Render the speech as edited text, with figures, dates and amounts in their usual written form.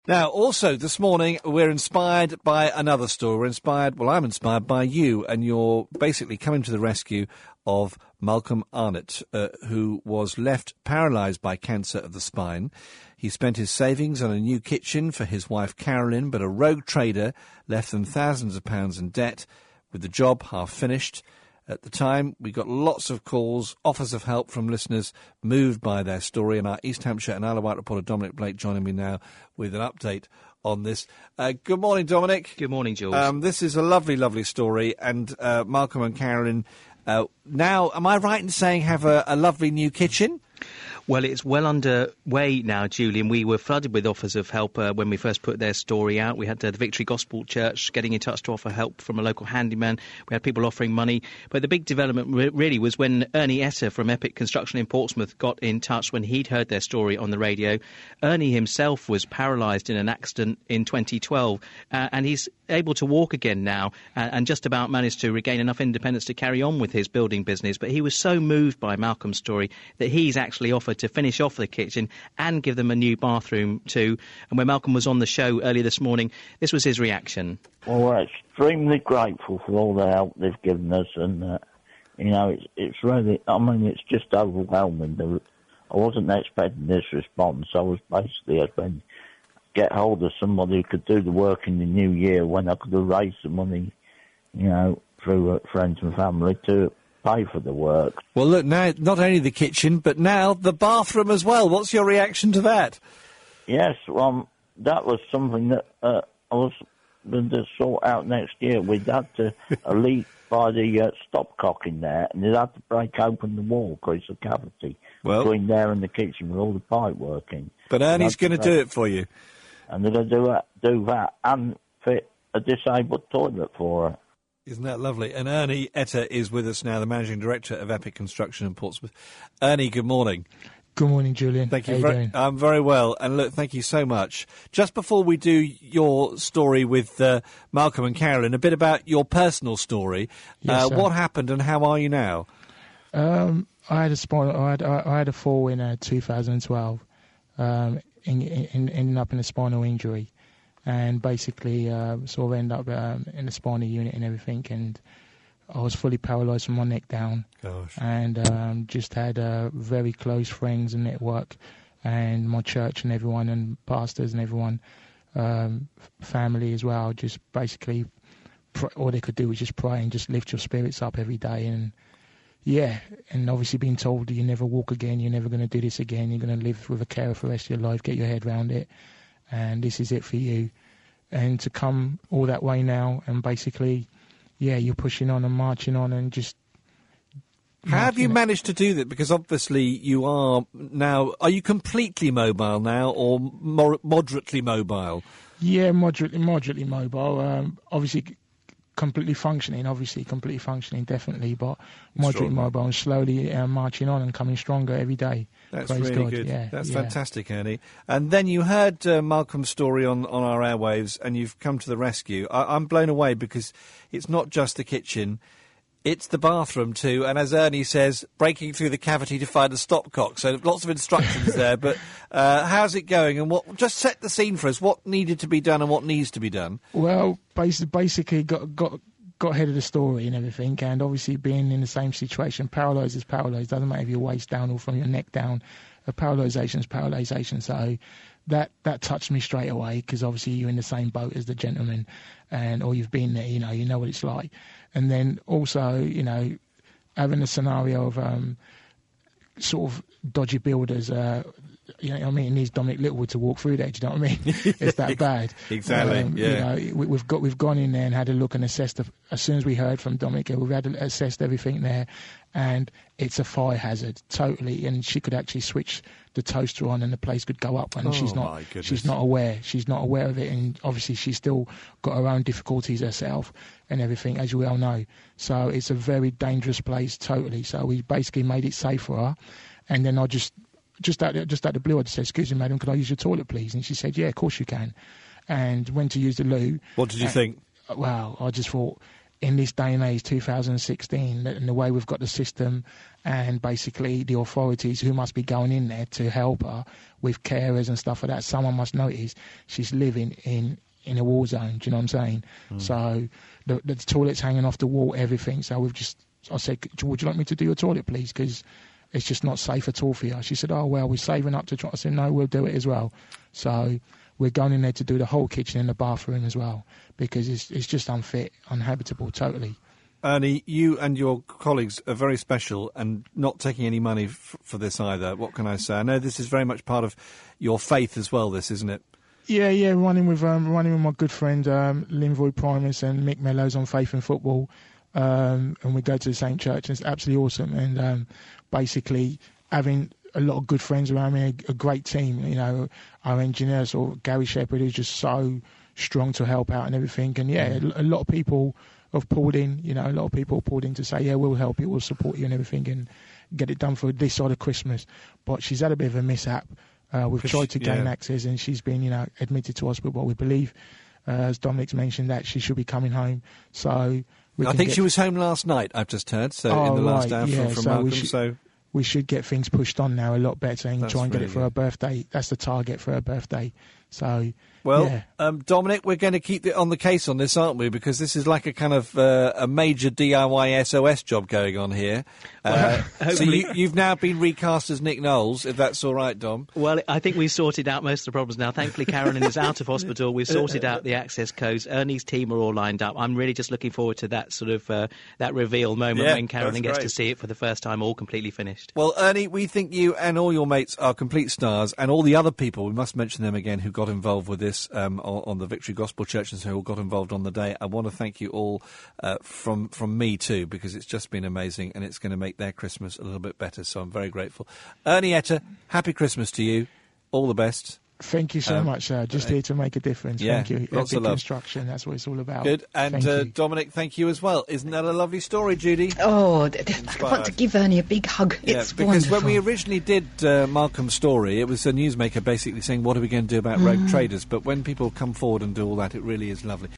Now, also, this morning, we're inspired by another story. I'm inspired by you, and you're basically coming to the rescue of Malcolm Arnott, who was left paralysed by cancer of the spine. He spent his savings on a new kitchen for his wife Carolyn, but a rogue trader left them thousands of pounds in debt, with the job half finished. At the time, we got lots of calls, offers of help from listeners moved by their story, and our East Hampshire and Isle of Wight reporter Dominic Blake joining me now with an update on this. Good morning, Dominic. Good morning, Jules. This is a lovely, lovely story, and Malcolm and Carolyn now, am I right in saying, have a lovely new kitchen? Well, it's well underway now, Julian. We were flooded with offers of help when we first put their story out. We had the Victory Gospel Church getting in touch to offer help from a local handyman. We had people offering money. But the big development really was when Ernie Etter from Epic Construction in Portsmouth got in touch when he'd heard their story on the radio. Ernie himself was paralysed in an accident in 2012, and he's able to walk again now and just about managed to regain enough independence to carry on with his building business. But he was so moved by Malcolm's story that he's actually offered to finish off the kitchen and give them a new bathroom too. And when Malcolm was on the show earlier this morning, this was his reaction. Well, we're extremely grateful for all the help they've given us, and it's really, it's just overwhelming. I wasn't expecting this response. I was basically hoping to get hold of somebody who could do the work in the new year when I could have raised the money, through friends and family to pay for the work. Well, look, now not only the kitchen, but now the bathroom as well. What's your reaction to that? Yes, well, that was something that I was going to sort out next year. We'd had to leak by the stopcock in there, and they'd had to break open the wall because it's a cavity between there and the kitchen with all the pipe working. But Ernie's going to do it for you. And they're going to do that and fit a disabled toilet for her. Isn't that lovely? And Ernie Etter is with us now, the Managing Director of Epic Construction in Portsmouth. Ernie, good morning. Good morning, Julian. Thank you. How you doing? I'm very well. And look, thank you so much. Just before we do your story with Malcolm and Carolyn, a bit about your personal story. Yes, what happened and how are you now? I had a fall in 2012, ending up in a spinal injury. And basically sort of end up in the spinal unit and everything, and I was fully paralysed from my neck down. Gosh. And just had very close friends and network, and my church and everyone, and pastors and everyone, family as well, just basically all they could do was just pray and just lift your spirits up every day. And and obviously being told that you never walk again, you're never going to do this again, you're going to live with a carer for the rest of your life, get your head around it, and this is it for you. And to come all that way now, and basically, you're pushing on and marching on and just... How have you managed to do that? Because obviously you are now... Are you completely mobile now, or moderately mobile? Yeah, moderately mobile. Obviously completely functioning, definitely, but moderately mobile and slowly marching on and coming stronger every day. That's Praise really God. good. Yeah, That's fantastic, Ernie. And then you heard Malcolm's story on our airwaves, and you've come to the rescue. I'm blown away because it's not just the kitchen, it's the bathroom too, and as Ernie says, breaking through the cavity to find a stopcock. So lots of instructions there, but how's it going? And just set the scene for us. What needed to be done and what needs to be done? Well, basically got ahead of the story and everything, and obviously being in the same situation, paralysed is paralysed. Doesn't matter if you're waist down or from your neck down. A paralysation is paralysation. So that touched me straight away, because obviously you're in the same boat as the gentleman, or you've been there. You know what it's like. And then also, having a scenario of sort of dodgy builders. Needs Dominic Littlewood to walk through there. Do you know what I mean? It's that bad. Exactly. We've gone in there and had a look and assessed. As soon as we heard from Dominic, we've had assessed everything there, and it's a fire hazard totally. And she could actually switch the toaster on, and the place could go up. And she's not aware. She's not aware of it, and obviously she's still got her own difficulties herself and everything, as you well know. So it's a very dangerous place, totally. So we basically made it safe for her, and then I just out the blue, I just said, "Excuse me, madam, can I use your toilet, please?" And she said, "Yeah, of course you can." And went to use the loo. What did you think? Well, I just thought, in this day and age, 2016, and the way we've got the system and basically the authorities who must be going in there to help her with carers and stuff like that, someone must notice she's living in a war zone. Do you know what I'm saying? So the toilet's hanging off the wall, everything. So I said, would you like me to do your toilet, please? Because it's just not safe at all for you. She said, oh, well, we're saving up to try. I said, no, we'll do it as well. So we're going in there to do the whole kitchen and the bathroom as well, because it's just unfit, uninhabitable, totally. Ernie, you and your colleagues are very special and not taking any money for this either. What can I say? I know this is very much part of your faith as well, this, isn't it? Yeah, running with my good friend Linvoy Primus and Mick Mellows on Faith and Football, and we go to the same church, and it's absolutely awesome. And basically having a lot of good friends around me, a great team. You know, our engineer, sort of Gary Shepherd, who's just so strong to help out and everything. And yeah, a lot of people have pulled in. You know, a lot of people pulled in to say, yeah, we'll help you, we'll support you and everything, and get it done for this side of Christmas. But she's had a bit of a mishap. We've tried to gain access, and she's been, admitted to hospital. But we believe, as Dominic's mentioned, that she should be coming home. So I think she was home last night, I've just heard. So in the last hour from Malcolm. We should get things pushed on now a lot better and try and get it for her birthday. That's the target for her birthday. So, Dominic, we're going to keep on the case on this, aren't we? Because this is like a kind of a major DIY SOS job going on here. So you've now been recast as Nick Knowles, if that's all right, Dom. Well, I think we've sorted out most of the problems now. Thankfully, Carolyn is out of hospital. We've sorted out the access codes. Ernie's team are all lined up. I'm really just looking forward to that sort of that reveal moment when Carolyn gets to see it for the first time, all completely finished. Well, Ernie, we think you and all your mates are complete stars, and all the other people, we must mention them again, who got involved with this on the Victory Gospel Church, and who all got involved on the day. I want to thank you all from me too, because it's just been amazing, and it's going to make their Christmas a little bit better, so I'm very grateful. Ernie Etta, happy Christmas to you. All the best. Thank you so much, sir. Just here to make a difference. Yeah, thank you. Lots of love. Construction, that's what it's all about. Good. And Dominic, thank you as well. Isn't that a lovely story, Judy? Oh, I want to give Ernie a big hug. It's because wonderful. When we originally did Malcolm's story, it was a newsmaker basically saying, what are we going to do about rogue traders? But when people come forward and do all that, it really is lovely.